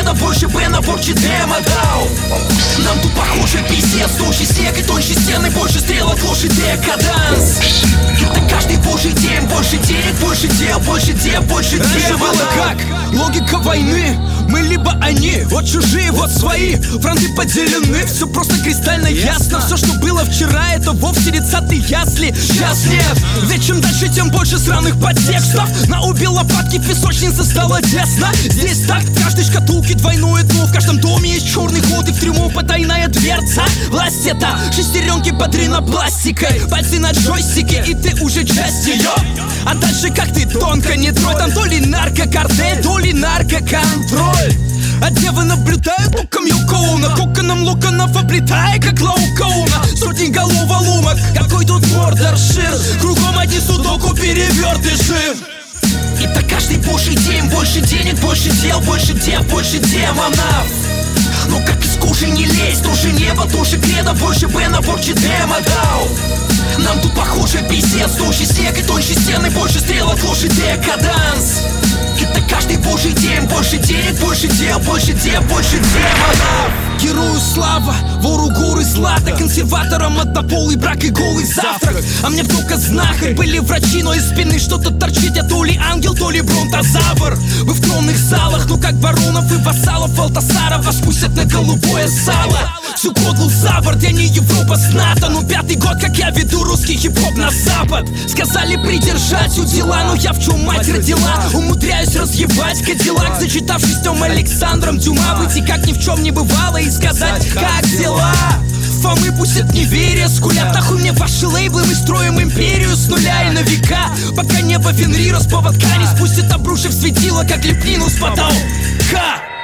кредо, больше Б, набор демо дал. Нам тут похоже пиздец, толще снег и тоньше стены, больше стрелок, лошадь, декаданс. Это каждый божий день, больше денег, больше дел, больше дел, больше дел. Раньше было как? Логика войны. Мы либо они, вот чужие, вот свои. Фронты поделены, все просто кристально ясно. Все, что было вчера, это вовсе рецепты ясли. Сейчас нет, ведь чем дальше, тем больше сраных подтекстов. На обе лопатки песочницы стало тесно. Здесь так, в каждой шкатулке двойное дно. В каждом доме есть черный ход и в трюму потайная дверца. Власть это шестеренки под ринопластикой, пальцы на джойстике, и ты уже часть ее. А дальше как ты тонко не трой. Там то ли наркокартель, то ли наркоконтроль. А девы наблюдают луком Юкоуна, коконом луканов облетая, как Лаукоуна. Сотни голов лумок, какой тут мордоршир. Кругом одни судоку перевертыши. Это каждый божий день, больше денег, больше дел, больше дел, больше демонов. Но как из кожи не лезть, тоже небо, тоже кредо, больше Б, набор демо дал. Нам тут похоже пиздец, толще снег и тоньше стены, больше стрелок, лошадь, декаданс. Это каждый божий день, больше денег, больше дел, больше дел, больше демонов. Герою слава, вору горы злата, консерваторам однополый брак и голый завтрак. А мне только знахарь, были врачи, но из спины что-то торчит. Я то ли ангел, то ли бронтозавр. Вы в тронных залах, ну как баронов и вассалов Алтасара вас пустят на голубое сало. Всю кодлу за борт, я не Европа с НАТО. Ну 5-й год, как я веду русский хип-хоп на запад. Сказали придержать у дела, но я в чем мать родила. Умудряюсь разъебать Кадиллак, зачитавшись Тём Александром Дюма. Выйти как ни в чем не бывало и сказать, как дела. Фомы пустят неверие, скулят нахуй мне ваши лейблы. Мы строим империю с нуля и на века, пока небо Фенрира с поводка не спустит, обрушив светило, как лепнину с потолка.